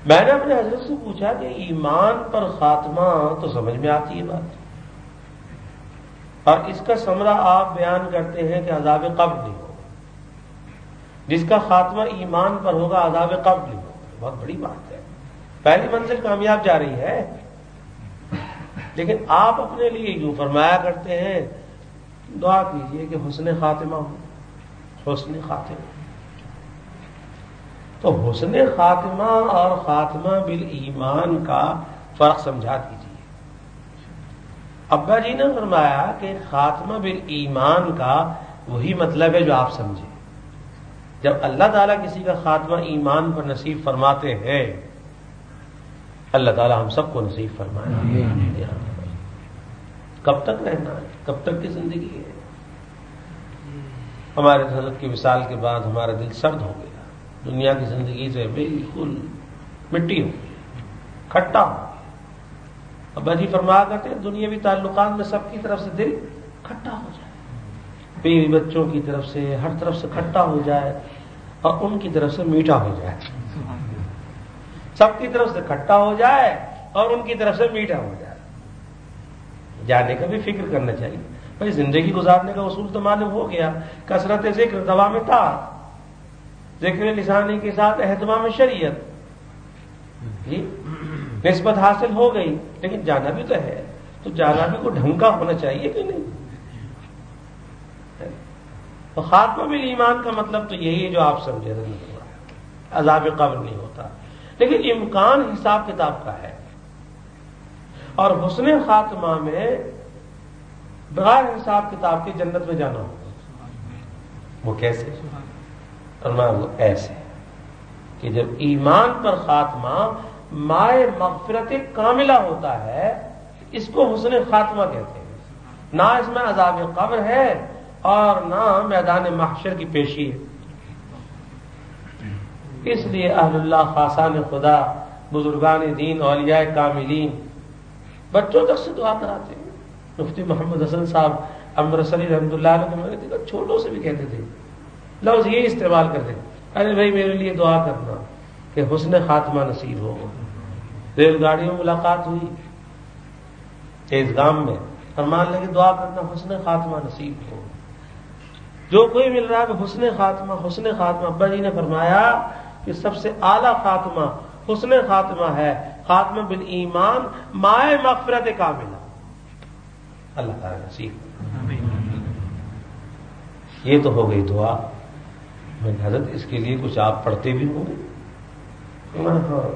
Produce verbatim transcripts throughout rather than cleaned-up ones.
میں نے اپنے حضرت سے پوچھا کہ ایمان پر خاتمہ تو سمجھ میں آتی ہے بات، اور اس کا ثمرہ آپ بیان کرتے ہیں کہ عذاب قبر نہیں ہوگا، جس کا خاتمہ ایمان پر ہوگا عذاب قبر نہیں ہوگا، بہت بڑی بات ہے، پہلی منزل کامیاب جا رہی ہے۔ لیکن آپ اپنے لیے یوں فرمایا کرتے ہیں دعا کیجئے کہ حسن خاتمہ ہو، حسن خاتمہ۔ تو حسن خاتمہ اور خاتمہ بالایمان کا فرق سمجھا دیجیے۔ ابا جی نے فرمایا کہ خاتمہ بالایمان کا وہی مطلب ہے جو آپ سمجھے۔ جب اللہ تعالیٰ کسی کا خاتمہ ایمان پر نصیب فرماتے ہیں، اللہ تعالیٰ ہم سب کو نصیب فرمائے۔ کب تک رہنا ہے، کب تک کی زندگی ہے؟ ہمارے حضرت کی وصال کے بعد ہمارا دل سرد ہو گیا، دنیا کی زندگی سے بالکل مٹی ہو گئی، کھٹا ہو گیا۔ ابا جی فرمایا کرتے ہیں دنیاوی تعلقات میں سب کی طرف سے دل کھٹا ہو جائے، بیوی بچوں کی طرف سے ہر طرف سے کھٹا ہو جائے اور ان کی طرف سے میٹھا ہو جائے، سب کی طرف سے کھٹا ہو جائے اور ان کی طرف سے میٹھا ہو جائے۔ جانے کا بھی فکر کرنا چاہیے بھائی، زندگی گزارنے کا اصول تو معلوم ہو گیا، کثرت ذکر دوام طاعت، ذکر لسانی کے ساتھ اہتمام شریعت، جی نسبت حاصل ہو گئی، لیکن جانا بھی تو ہے، تو جانا بھی کوئی ڈھنگ کا ہونا چاہیے کہ نہیں؟ تو خاتمہ بالایمان کا مطلب تو یہی ہے جو آپ سمجھے، عذاب قبر نہیں ہوتا، لیکن امکان حساب کتاب کا ہے۔ اور حسن خاتمہ میں بغیر حساب کتاب کی جنت میں جانا ہوگا۔ وہ کیسے؟ فرمایا وہ ایسے کہ جب ایمان پر خاتمہ مائے مغفرت کاملہ ہوتا ہے، اس کو حسن خاتمہ کہتے ہیں۔ نہ اس میں عذاب قبر ہے اور نہ میدان محشر کی پیشی ہے۔ اس لیے اہل اللہ، خاصان خدا، بزرگان دین، اولیاء کاملین بچوں تک سے دعا کراتے ہیں۔ مفتی محمد حسن صاحب امرتسری رحمۃ اللہ علیہ کو میں نے دیکھا چھوٹوں سے بھی کہتے تھے، لفظ یہ استعمال کرتے، ارے بھائی میرے لیے دعا کرنا کہ حسن خاتمہ نصیب ہو۔ ریل گاڑی میں ملاقات ہوئی تیز گام میں، فرمان لگے دعا کرنا حسن خاتمہ نصیب ہو۔ جو کوئی مل رہا ہے کہ حسن خاتمہ حسن خاتمہ، ابا جی نے فرمایا کہ سب سے اعلیٰ خاتمہ حسن خاتمہ ہے، خاتمہ بالایمان مائے مغفرت کاملہ، اللہ تعالیٰ نصیب۔ یہ تو ہو گئی دعا۔ میں حضرت اس کے لیے کچھ آپ پڑھتے بھی ہوں گے؟ ہاں،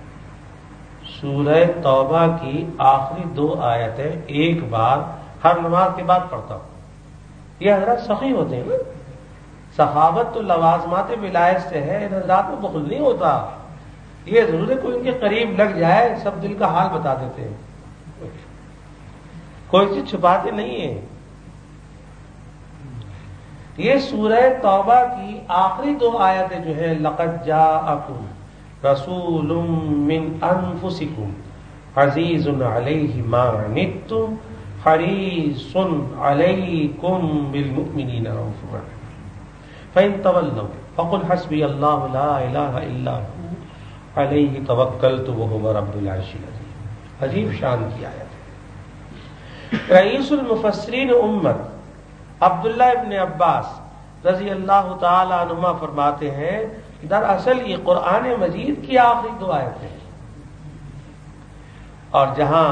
سورہ توبہ کی آخری دو آیتیں ایک بار ہر نماز کے بعد پڑھتا ہوں۔ یہ حضرات سخی ہوتے ہیں نا، سخاوت تو لوازمات ولایت سے ہے، ان حضرات میں بخل نہیں ہوتا۔ یہ ضرور ہے کوئی ان کے قریب لگ جائے سب دل کا حال بتا دیتے ہیں، کوئی چیز چھپاتے نہیں ہیں۔ یہ سورہ توبہ کی آخری دو آیتیں جو ہیں، لقد جاءکم رسول من انفسکم عزیز علیہ ما عنتم حریص علیکم بالمؤمنین رؤوف رحیم فإن تولوا فقل حسبی اللہ لا الہ الا هو علیہ توکلت وہو رب العرش العظیم۔ عجیب شان کی آیت ہے۔ رئیس المفسرین امت عبداللہ ابن عباس رضی اللہ تعالی عنہما فرماتے ہیں دراصل یہ قرآن مجید کی آخری دو آیتیں ہیں، اور جہاں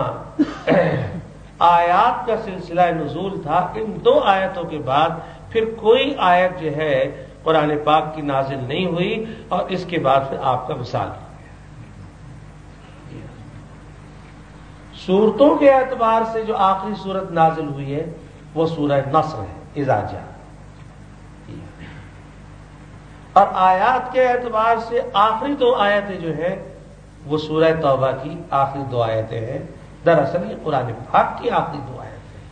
آیات کا سلسلہ نزول تھا، ان دو آیتوں کے بعد پھر کوئی آیت جو ہے قرآن پاک کی نازل نہیں ہوئی، اور اس کے بعد پھر آپ کا وصال ہو گیا۔ صورتوں کے اعتبار سے جو آخری صورت نازل ہوئی ہے وہ سورہ نصر ہے، اذا جاء، اور آیات کے اعتبار سے آخری دو آیتیں جو ہیں وہ سورہ توبہ کی آخری دو آیتیں ہیں۔ دراصل یہ قرآن پاک کی آخری دو آیتیں ہیں۔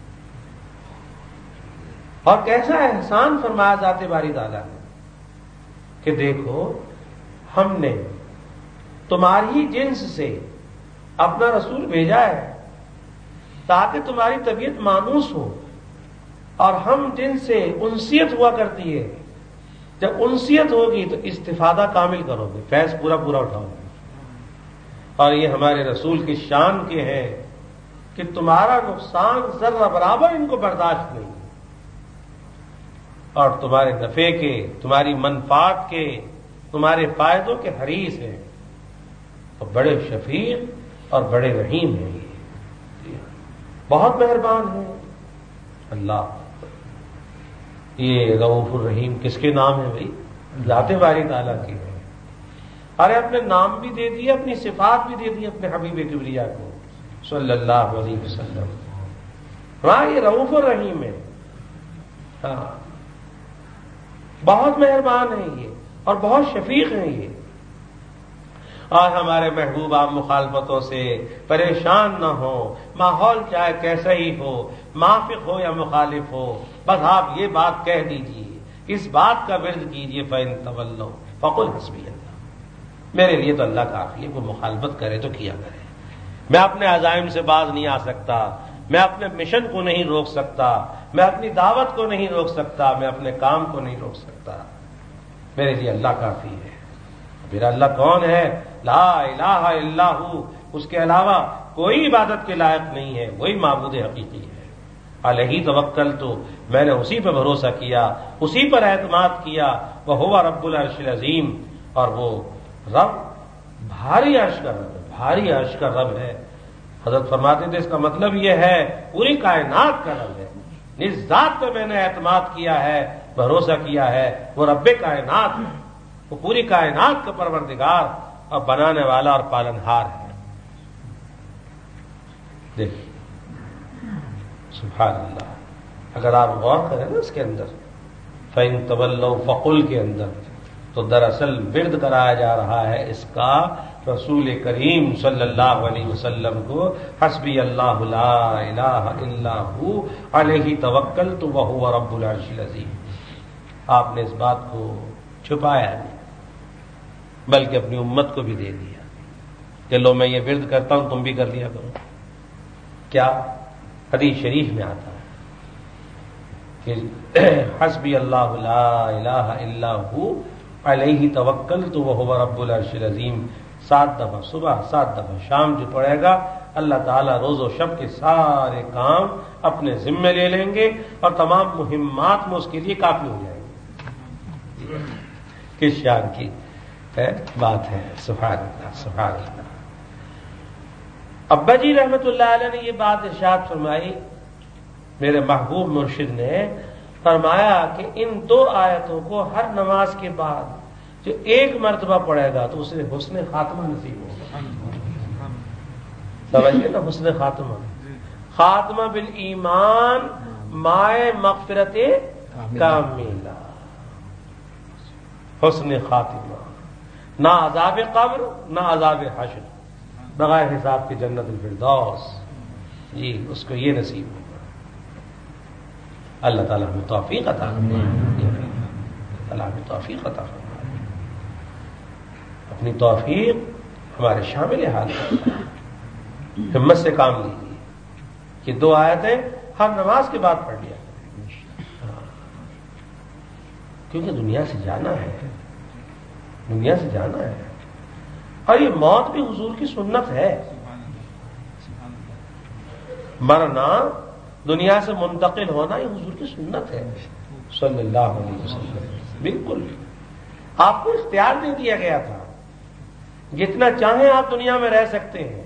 اور کیسا احسان فرمایا ذات باری تعالیٰ نے کہ دیکھو ہم نے تمہاری جنس سے اپنا رسول بھیجا ہے تاکہ تمہاری طبیعت مانوس ہو، اور ہم جن سے انسیت ہوا کرتی ہے، جب انسیت ہوگی تو استفادہ کامل کرو گے، فیض پورا پورا اٹھاؤ گے۔ اور یہ ہمارے رسول کی شان کے ہیں کہ تمہارا نقصان ذرہ برابر ان کو برداشت نہیں، اور تمہارے نفع کے، تمہاری منفعت کے، تمہارے فائدوں کے حریص ہیں، اور بڑے شفیق اور بڑے رحیم ہیں، یہ بہت مہربان ہیں اللہ۔ یہ رؤوف الرحیم کس کے نام ہے بھائی؟ ذات باری تعالیٰ کے ہیں۔ ارے اپنے نام بھی دے دیے، اپنی صفات بھی دے دی اپنے حبیب کبریا کو صلی اللہ علیہ وسلم۔ ہاں یہ رؤوف الرحیم ہے، ہاں بہت مہربان ہیں یہ، اور بہت شفیق ہیں یہ۔ اور ہمارے محبوب آپ مخالفتوں سے پریشان نہ ہو، ماحول چاہے کیسا ہی ہو، موافق ہو یا مخالف ہو، بس آپ یہ بات کہہ دیجئے، اس بات کا ورد کیجئے، فَإِن تَوَلَّوْا فَقُلْ حَسْبِيَ اللَّهُ، میرے لیے تو اللہ کافی ہے، کوئی مخالفت کرے تو کیا کرے، میں اپنے عزائم سے باز نہیں آ سکتا، میں اپنے مشن کو نہیں روک سکتا، میں اپنی دعوت کو نہیں روک سکتا، میں اپنے کام کو نہیں روک سکتا، میرے لیے اللہ کافی ہے۔ میرا اللہ کون ہے؟ لا الہ الا ہو، اس کے علاوہ کوئی عبادت کے لائق نہیں ہے، وہی معبود حقیقی ہے۔ علیہ توکل، تو میں نے اسی پہ بھروسہ کیا، اسی پر اعتماد کیا، وہو رب العرش العظیم، اور وہ رب بھاری عرش کا رب ہے، بھاری عرش کا رب ہے۔ حضرت فرماتے تھے اس کا مطلب یہ ہے پوری کائنات کا رب ہے، جس ذات پہ میں نے اعتماد کیا ہے، بھروسہ کیا ہے، وہ رب کائنات ہے، وہ پوری کائنات کا پروردگار اور بنانے والا اور پالنہار ہے۔ دیکھیے سبحان اللہ، اگر آپ غور کریں نا اس کے اندر فَإِن تَوَلَّوْا فَقُلْ کے اندر، تو دراصل ورد کرایا جا رہا ہے اس کا رسول کریم صلی اللہ علیہ وسلم کو، حسبی اللہ لا الہ الا ہو علیہ توکلت وہو رب العرش العظیم۔ آپ نے اس بات کو چھپایا نہیں، بلکہ اپنی امت کو بھی دے دیا کہ لو میں یہ ورد کرتا ہوں، تم بھی کر لیا کرو۔ کیا؟ حدیث شریف میں آتا ہے کہ حسبی اللہ لا الہ الا ہو علیہ توکلت وہو رب العرش العظیم، سات دفعہ صبح، سات دفعہ شام جو پڑھے گا، اللہ تعالیٰ روز و شب کے سارے کام اپنے ذمے لے لیں گے، اور تمام مہمات میں اس کے لیے کافی ہو جائیں گے۔ کس شان کی بات ہے، سبحان اللہ سبحان اللہ۔ ابا جی رحمت اللہ علیہ نے یہ بات ارشاد فرمائی، میرے محبوب مرشد نے فرمایا کہ ان دو آیتوں کو ہر نماز کے بعد جو ایک مرتبہ پڑھے گا تو اسے حسن خاتمہ نصیب ہوگا۔ سمجھئے نا، حسن خاتمہ، خاتمہ بالایمان مائے مغفرت کاملہ، حسن خاتمہ، نہ عذاب قبر نہ عذاب حشر، بغیر حساب کی جنت الفردوس، جی اس کو یہ نصیب ہوگا۔ اللہ تعالیٰ ہمیں توفیق عطا فرمائے، اللہ ہمیں توفیق عطا فرمائے، اپنی توفیق ہمارے شامل حال ہے، ہمت سے کام لیجیے کہ دو آیتیں ہر نماز کے بعد پڑھ لیا کریں، کیونکہ دنیا سے جانا ہے، دنیا سے جانا ہے، اور یہ موت بھی حضور کی سنت ہے، مرنا دنیا سے منتقل ہونا یہ حضور کی سنت ہے صلی اللہ علیہ وسلم۔ بالکل آپ کو اختیار دے دیا گیا تھا، جتنا چاہیں آپ دنیا میں رہ سکتے ہیں،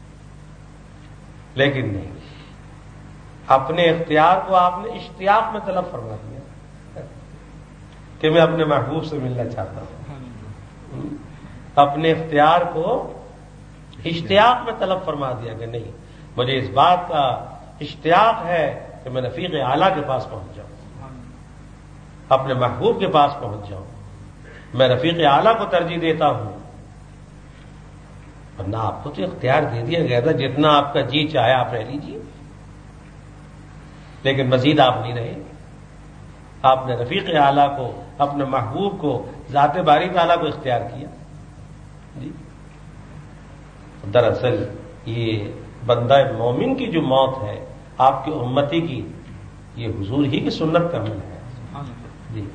لیکن نہیں، اپنے اختیار کو آپ نے اشتیاق میں طلب فرما دیا کہ میں اپنے محبوب سے ملنا چاہتا ہوں، اپنے اختیار کو اشتیاق میں طلب فرما دیا کہ نہیں، مجھے اس بات کا اشتیاق ہے کہ میں رفیق اعلیٰ کے پاس پہنچ جاؤں، اپنے محبوب کے پاس پہنچ جاؤں، میں رفیق اعلیٰ کو ترجیح دیتا ہوں۔ ورنہ آپ کو تو اختیار دے دیا گیا تھا، جتنا آپ کا جی چاہے آپ رہ لیجیے، لیکن مزید آپ نہیں رہے، آپ نے رفیق اعلیٰ کو، اپنے محبوب کو، ذات باری تعالیٰ کو اختیار کیا۔ جی دراصل یہ بندہ مومن کی جو موت ہے، آپ کی امتی کی، یہ حضور ہی کی سنت کا عمل ہے، جی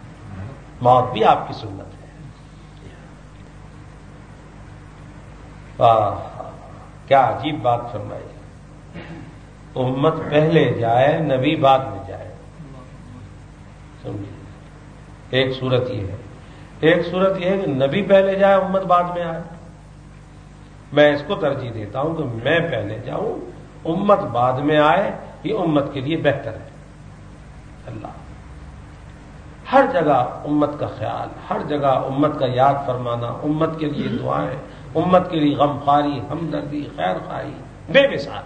موت بھی آپ کی سنت ہے۔ واہ کیا عجیب بات فرمائی، امت پہلے جائے نبی بعد میں جائے. سمجھے، ایک صورت یہ ہے. ایک صورت یہ ہے کہ نبی پہلے جائے امت بعد میں آئے. میں اس کو ترجیح دیتا ہوں کہ میں پہلے جاؤں امت بعد میں آئے، یہ امت کے لیے بہتر ہے. اللہ ہر جگہ امت کا خیال، ہر جگہ امت کا یاد فرمانا، امت کے لیے دعائیں، امت کے لیے غمخواری، ہمدردی، خیر خواہی بے مثال.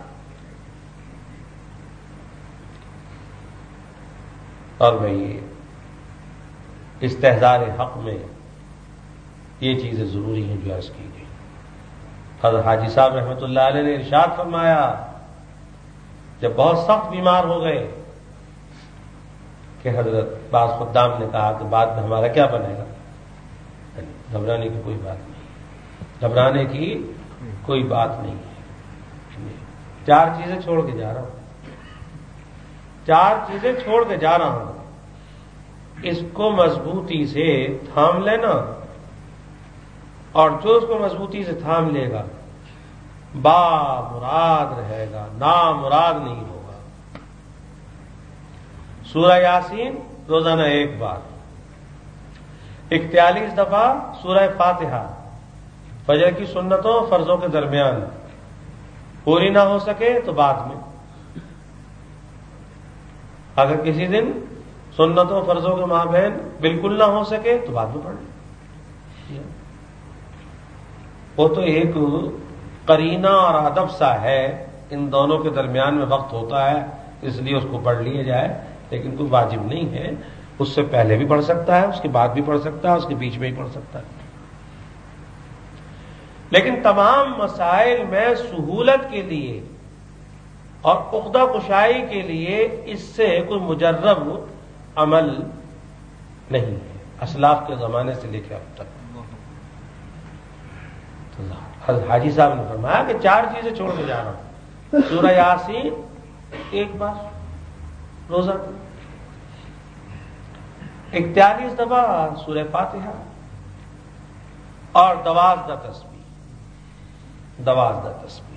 اور بھائی استحضار حق میں یہ چیزیں ضروری ہیں جو عرض کی گئی. حضرت حاجی صاحب رحمۃ اللہ علیہ نے ارشاد فرمایا جب بہت سخت بیمار ہو گئے کہ حضرت بعض خدام نے کہا کہ بعد میں ہمارا کیا بنے گا. گھبرانے کی کوئی بات نہیں، گھبرانے کی کوئی بات نہیں ہے. چار چیزیں چھوڑ کے جا رہا ہوں، چار چیزیں چھوڑ کے جا رہا ہوں، اس کو مضبوطی سے تھام لینا، اور جو اس کو مضبوطی سے تھام لے گا با مراد رہے گا، نامراد نہیں ہوگا. سورہ یاسین روزانہ ایک بار، اکتالیس دفعہ سورہ فاتحہ فجر کی سنتوں فرضوں کے درمیان، پوری نہ ہو سکے تو بعد میں. اگر کسی دن سنتوں فرضوں کے مابین بالکل نہ ہو سکے تو بعد میں پڑھ لیں. وہ تو ایک قرینہ اور ادب سا ہے، ان دونوں کے درمیان میں وقت ہوتا ہے اس لیے اس کو پڑھ لیا جائے، لیکن کوئی واجب نہیں ہے. اس سے پہلے بھی پڑھ سکتا ہے، اس کے بعد بھی پڑھ سکتا ہے، اس کے بیچ میں ہی پڑھ سکتا ہے. لیکن تمام مسائل میں سہولت کے لیے اور عقدہ کشائی کے لیے اس سے کوئی مجرب عمل نہیں ہے، اسلاف کے زمانے سے لے کے اب تک. حضرت حاجی صاحب نے فرمایا کہ چار چیزیں چھوڑ کے جا رہا ہوں. سورہ یاسین ایک بار روزہ، اکتالیس دفعہ سورہ فاتحہ، اور دوازدہ تسبیح، دوازدہ تسبیح.